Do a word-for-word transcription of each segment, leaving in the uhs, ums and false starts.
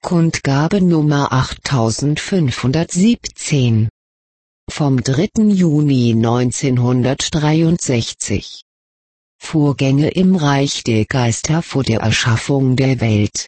Kundgabe Nummer achttausendfünfhundertsiebzehn. Vom dritten Juni neunzehnhundertdreiundsechzig. Vorgänge im Reich der Geister vor der Erschaffung der Welt.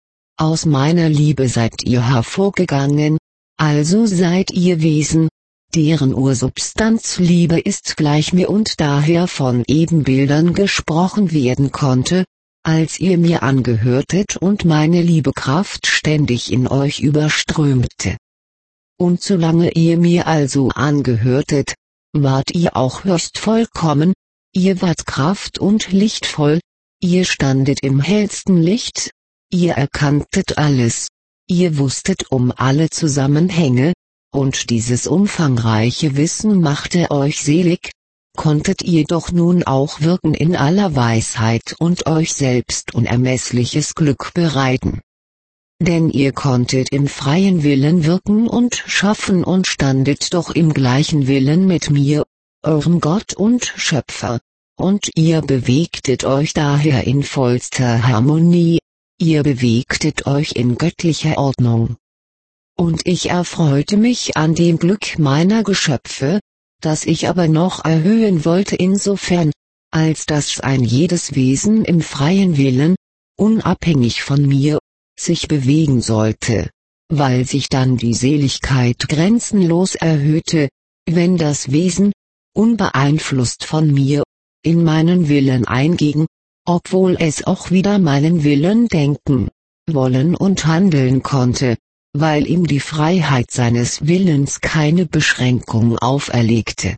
Aus meiner Liebe seid ihr hervorgegangen, also seid ihr Wesen, deren Ursubstanz Liebe ist gleich mir und daher von Ebenbildern gesprochen werden konnte, als ihr mir angehörtet und meine Liebekraft ständig in euch überströmte. Und solange ihr mir also angehörtet, wart ihr auch höchst vollkommen, ihr wart kraft- und lichtvoll, ihr standet im hellsten Licht, ihr erkanntet alles, ihr wusstet um alle Zusammenhänge, und dieses umfangreiche Wissen machte euch selig, konntet ihr doch nun auch wirken in aller Weisheit und euch selbst unermessliches Glück bereiten. Denn ihr konntet im freien Willen wirken und schaffen und standet doch im gleichen Willen mit mir, eurem Gott und Schöpfer, und ihr bewegtet euch daher in vollster Harmonie, ihr bewegtet euch in göttlicher Ordnung. Und ich erfreute mich an dem Glück meiner Geschöpfe, das ich aber noch erhöhen wollte insofern, als dass ein jedes Wesen im freien Willen, unabhängig von mir, sich bewegen sollte, weil sich dann die Seligkeit grenzenlos erhöhte, wenn das Wesen, unbeeinflusst von mir, in meinen Willen einging, obwohl es auch wieder meinen Willen denken, wollen und handeln konnte, weil ihm die Freiheit seines Willens keine Beschränkung auferlegte.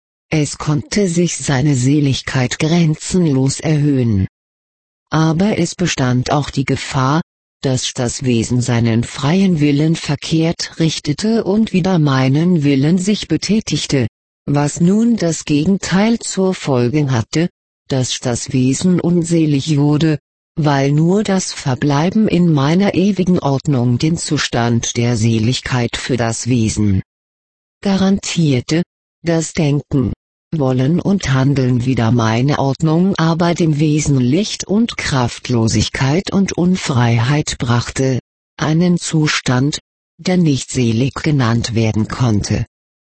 Es konnte sich seine Seligkeit grenzenlos erhöhen. Aber es bestand auch die Gefahr, dass das Wesen seinen freien Willen verkehrt richtete und wider meinen Willen sich betätigte, was nun das Gegenteil zur Folge hatte, dass das Wesen unselig wurde, weil nur das Verbleiben in meiner ewigen Ordnung den Zustand der Seligkeit für das Wesen garantierte. Das Denken, Wollen und Handeln wider meine Ordnung aber dem Wesen Licht und Kraftlosigkeit und Unfreiheit brachte, einen Zustand, der nicht selig genannt werden konnte.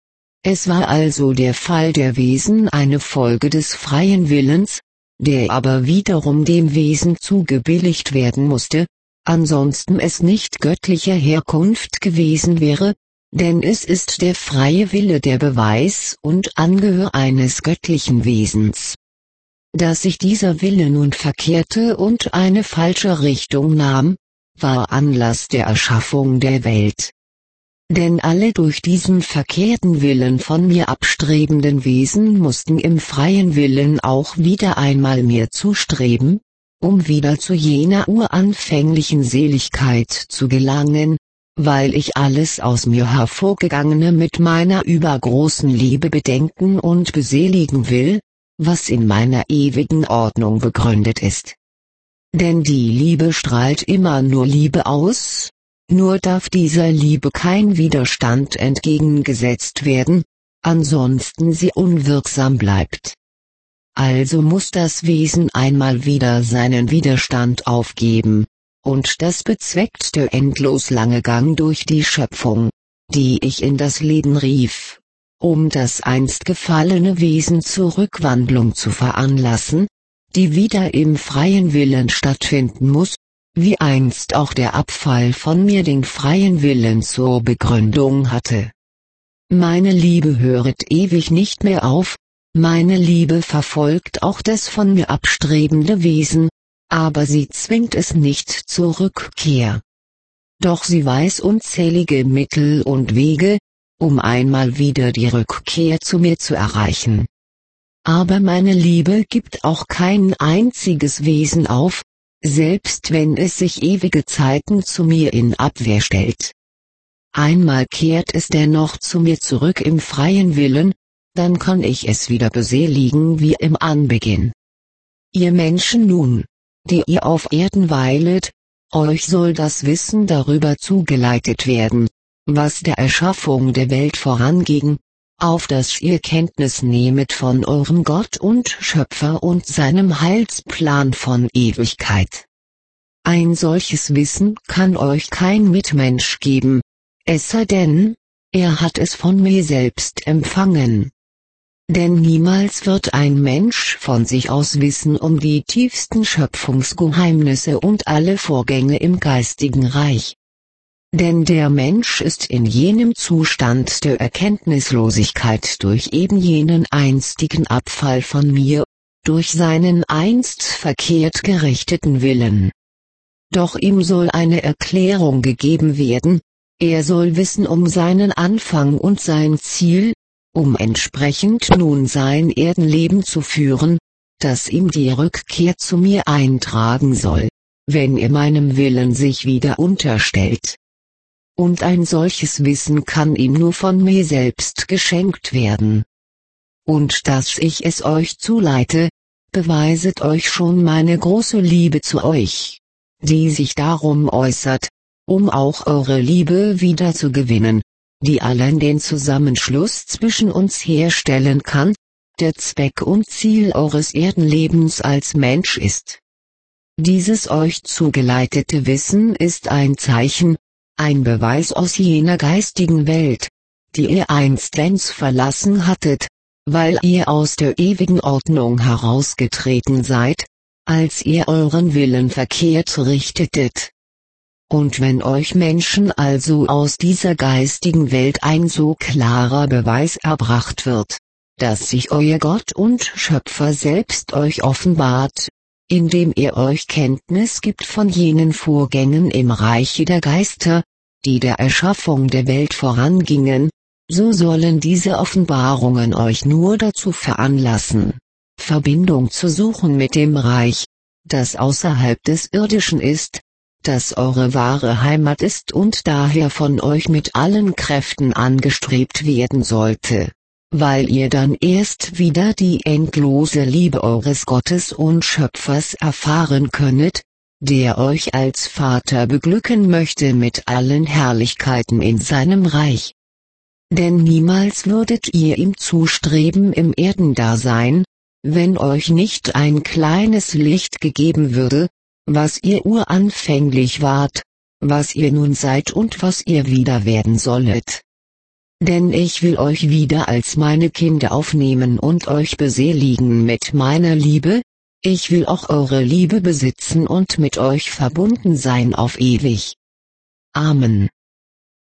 Es war also der Fall der Wesen eine Folge des freien Willens, der aber wiederum dem Wesen zugebilligt werden musste, ansonsten es nicht göttlicher Herkunft gewesen wäre, denn es ist der freie Wille der Beweis und Angehör eines göttlichen Wesens. Dass sich dieser Wille nun verkehrte und eine falsche Richtung nahm, war Anlass der Erschaffung der Welt. Denn alle durch diesen verkehrten Willen von mir abstrebenden Wesen mussten im freien Willen auch wieder einmal mir zustreben, um wieder zu jener uranfänglichen Seligkeit zu gelangen, weil ich alles aus mir hervorgegangene mit meiner übergroßen Liebe bedenken und beseligen will, was in meiner ewigen Ordnung begründet ist. Denn die Liebe strahlt immer nur Liebe aus, nur darf dieser Liebe kein Widerstand entgegengesetzt werden, ansonsten sie unwirksam bleibt. Also muss das Wesen einmal wieder seinen Widerstand aufgeben, und das bezweckt der endlos lange Gang durch die Schöpfung, die ich in das Leben rief, um das einst gefallene Wesen zur Rückwandlung zu veranlassen, die wieder im freien Willen stattfinden muss, wie einst auch der Abfall von mir den freien Willen zur Begründung hatte. Meine Liebe höret ewig nicht mehr auf, meine Liebe verfolgt auch das von mir abstrebende Wesen, aber sie zwingt es nicht zur Rückkehr. Doch sie weiß unzählige Mittel und Wege, um einmal wieder die Rückkehr zu mir zu erreichen. Aber meine Liebe gibt auch kein einziges Wesen auf, selbst wenn es sich ewige Zeiten zu mir in Abwehr stellt. Einmal kehrt es dennoch zu mir zurück im freien Willen, dann kann ich es wieder beseligen wie im Anbeginn. Ihr Menschen nun, die ihr auf Erden weilet, euch soll das Wissen darüber zugeleitet werden, was der Erschaffung der Welt voranging, auf dass ihr Kenntnis nehmet von eurem Gott und Schöpfer und seinem Heilsplan von Ewigkeit. Ein solches Wissen kann euch kein Mitmensch geben, es sei denn, er hat es von mir selbst empfangen. Denn niemals wird ein Mensch von sich aus wissen um die tiefsten Schöpfungsgeheimnisse und alle Vorgänge im geistigen Reich. Denn der Mensch ist in jenem Zustand der Erkenntnislosigkeit durch eben jenen einstigen Abfall von mir, durch seinen einst verkehrt gerichteten Willen. Doch ihm soll eine Erklärung gegeben werden, er soll wissen um seinen Anfang und sein Ziel, um entsprechend nun sein Erdenleben zu führen, das ihm die Rückkehr zu mir eintragen soll, wenn er meinem Willen sich wieder unterstellt. Und ein solches Wissen kann ihm nur von mir selbst geschenkt werden. Und dass ich es euch zuleite, beweiset euch schon meine große Liebe zu euch, die sich darum äußert, um auch eure Liebe wieder zu gewinnen, die allein den Zusammenschluss zwischen uns herstellen kann, der Zweck und Ziel eures Erdenlebens als Mensch ist. Dieses euch zugeleitete Wissen ist ein Zeichen, ein Beweis aus jener geistigen Welt, die ihr einstens verlassen hattet, weil ihr aus der ewigen Ordnung herausgetreten seid, als ihr euren Willen verkehrt richtetet. Und wenn euch Menschen also aus dieser geistigen Welt ein so klarer Beweis erbracht wird, dass sich euer Gott und Schöpfer selbst euch offenbart, indem er euch Kenntnis gibt von jenen Vorgängen im Reiche der Geister, die der Erschaffung der Welt vorangingen, so sollen diese Offenbarungen euch nur dazu veranlassen, Verbindung zu suchen mit dem Reich, das außerhalb des Irdischen ist, das eure wahre Heimat ist und daher von euch mit allen Kräften angestrebt werden sollte, weil ihr dann erst wieder die endlose Liebe eures Gottes und Schöpfers erfahren könnet, der euch als Vater beglücken möchte mit allen Herrlichkeiten in seinem Reich. Denn niemals würdet ihr ihm zustreben im Erdendasein, wenn euch nicht ein kleines Licht gegeben würde, was ihr uranfänglich wart, was ihr nun seid und was ihr wieder werden sollet. Denn ich will euch wieder als meine Kinder aufnehmen und euch beseligen mit meiner Liebe, ich will auch eure Liebe besitzen und mit euch verbunden sein auf ewig. Amen.